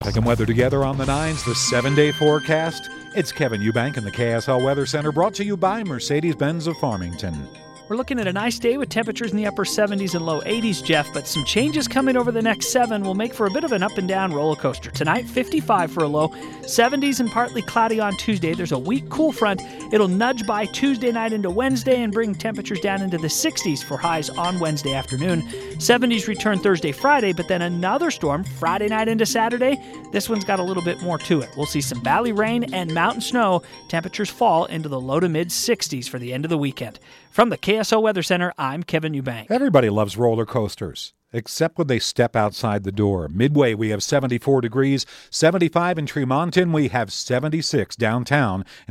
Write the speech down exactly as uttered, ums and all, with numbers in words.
Traffic and weather together on the nines, the seven-day forecast. It's Kevin Eubank in the K S L Weather Center, brought to you by Mercedes-Benz of Farmington. We're looking at a nice day with temperatures in the upper seventies and low eighties, Jeff, but some changes coming over the next seven will make for a bit of an up-and-down roller coaster. Tonight, fifty-five for a low, seventies and partly cloudy on Tuesday. There's a weak cool front. It'll nudge by Tuesday night into Wednesday and bring temperatures down into the sixties for highs on Wednesday afternoon. seventies return Thursday, Friday, but then another storm Friday night into Saturday. This one's got a little bit more to it. We'll see some valley rain and mountain snow. Temperatures fall into the low to mid sixties for the end of the weekend. From the K S O Weather Center, I'm Kevin Eubank. Everybody loves roller coasters, except when they step outside the door. Midway, we have seventy-four degrees, seventy-five in Tremonton, we have seventy-six downtown.